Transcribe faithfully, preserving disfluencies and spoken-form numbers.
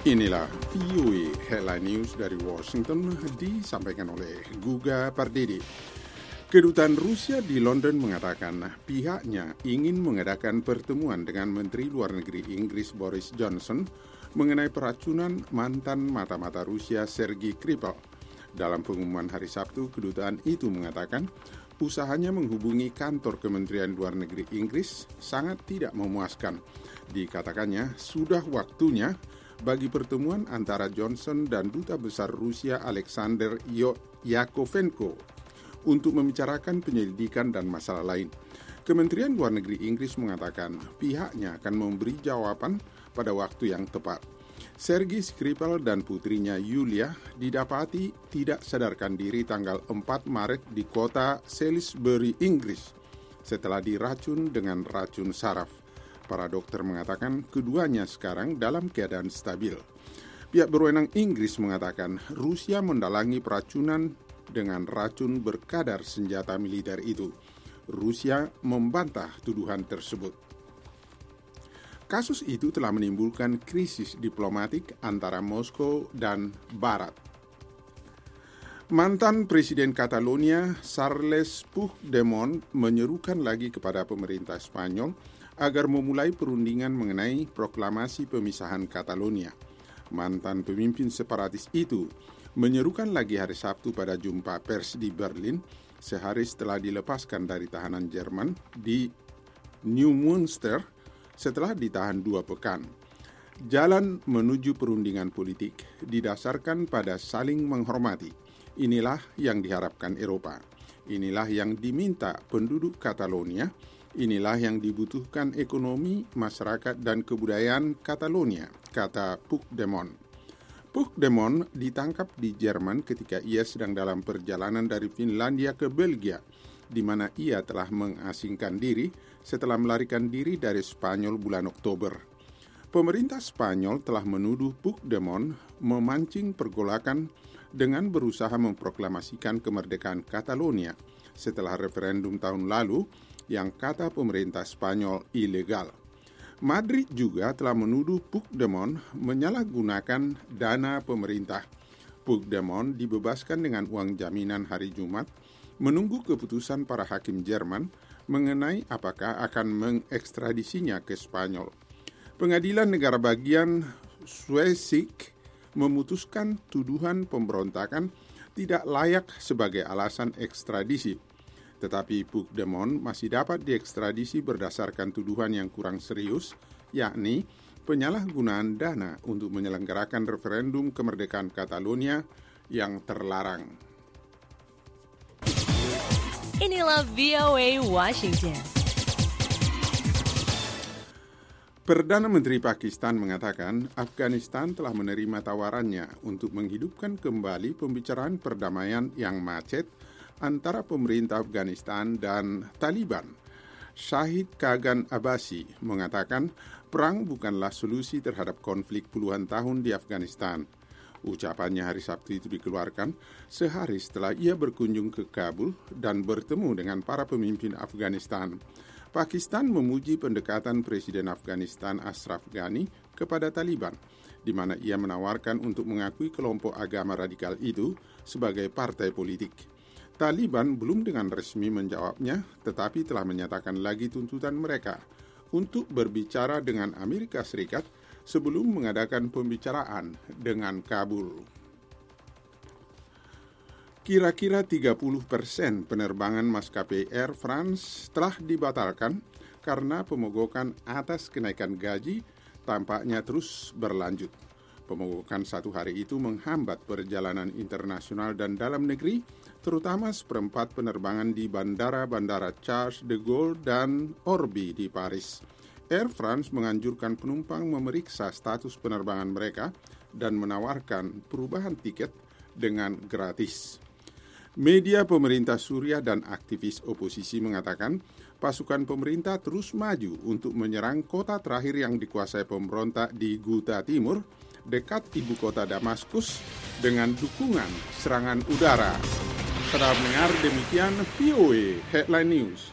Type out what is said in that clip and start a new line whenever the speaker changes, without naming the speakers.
Inilah V O A Headline News dari Washington, disampaikan oleh Guga Pardede. Kedutaan Rusia di London mengatakan pihaknya ingin mengadakan pertemuan dengan Menteri Luar Negeri Inggris Boris Johnson mengenai peracunan mantan mata-mata Rusia Sergei Skripal. Dalam pengumuman hari Sabtu, kedutaan itu mengatakan usahanya menghubungi kantor Kementerian Luar Negeri Inggris sangat tidak memuaskan. Dikatakannya sudah waktunya bagi pertemuan antara Johnson dan Duta Besar Rusia Alexander Yakovenko untuk membicarakan penyelidikan dan masalah lain. Kementerian Luar Negeri Inggris mengatakan pihaknya akan memberi jawaban pada waktu yang tepat. Sergei Skripal dan putrinya Yulia didapati tidak sadarkan diri tanggal empat Maret di kota Salisbury, Inggris, setelah diracun dengan racun saraf. Para dokter mengatakan keduanya sekarang dalam keadaan stabil. Pihak berwenang Inggris mengatakan Rusia mendalangi peracunan dengan racun berkadar senjata militer itu. Rusia membantah tuduhan tersebut. Kasus itu telah menimbulkan krisis diplomatik antara Moskow dan Barat. Mantan Presiden Catalonia, Carles Puigdemont, menyerukan lagi kepada pemerintah Spanyol agar memulai perundingan mengenai proklamasi pemisahan Catalonia. Mantan pemimpin separatis itu menyerukan lagi hari Sabtu pada jumpa pers di Berlin, sehari setelah dilepaskan dari tahanan Jerman di Neumünster setelah ditahan dua pekan. Jalan menuju perundingan politik didasarkan pada saling menghormati. Inilah yang diharapkan Eropa. Inilah yang diminta penduduk Catalonia. Inilah yang dibutuhkan ekonomi, masyarakat, dan kebudayaan Catalonia, kata Puigdemont. Puigdemont ditangkap di Jerman ketika ia sedang dalam perjalanan dari Finlandia ke Belgia, di mana ia telah mengasingkan diri setelah melarikan diri dari Spanyol bulan Oktober. Pemerintah Spanyol telah menuduh Puigdemont memancing pergolakan dengan berusaha memproklamasikan kemerdekaan Catalonia setelah referendum tahun lalu yang kata pemerintah Spanyol ilegal. Madrid juga telah menuduh Puigdemont menyalahgunakan dana pemerintah. Puigdemont dibebaskan dengan uang jaminan hari Jumat, menunggu keputusan para hakim Jerman mengenai apakah akan mengekstradisinya ke Spanyol. Pengadilan Negara Bagian Schleswig memutuskan tuduhan pemberontakan tidak layak sebagai alasan ekstradisi. Tetapi Puigdemont masih dapat diekstradisi berdasarkan tuduhan yang kurang serius, yakni penyalahgunaan dana untuk menyelenggarakan referendum kemerdekaan Catalonia yang terlarang.
Inilah V O A Washington.
Perdana Menteri Pakistan mengatakan Afghanistan telah menerima tawarannya untuk menghidupkan kembali pembicaraan perdamaian yang macet antara pemerintah Afghanistan dan Taliban. Syahid Kagan Abbasi mengatakan perang bukanlah solusi terhadap konflik puluhan tahun di Afghanistan. Ucapannya hari Sabtu itu dikeluarkan sehari setelah ia berkunjung ke Kabul dan bertemu dengan para pemimpin Afghanistan. Pakistan memuji pendekatan Presiden Afghanistan Ashraf Ghani kepada Taliban, di mana ia menawarkan untuk mengakui kelompok agama radikal itu sebagai partai politik. Taliban belum dengan resmi menjawabnya, tetapi telah menyatakan lagi tuntutan mereka untuk berbicara dengan Amerika Serikat sebelum mengadakan pembicaraan dengan Kabul. Kira-kira tiga puluh persen penerbangan maskapai Air France telah dibatalkan karena pemogokan atas kenaikan gaji tampaknya terus berlanjut. Pemogokan satu hari itu menghambat perjalanan internasional dan dalam negeri, terutama seperempat penerbangan di bandara-bandara Charles de Gaulle dan Orly di Paris. Air France menganjurkan penumpang memeriksa status penerbangan mereka dan menawarkan perubahan tiket dengan gratis. Media pemerintah Suriah dan aktivis oposisi mengatakan pasukan pemerintah terus maju untuk menyerang kota terakhir yang dikuasai pemberontak di Ghouta Timur, dekat ibu kota Damaskus, dengan dukungan serangan udara. Para pendengar, demikian V O A Headline News.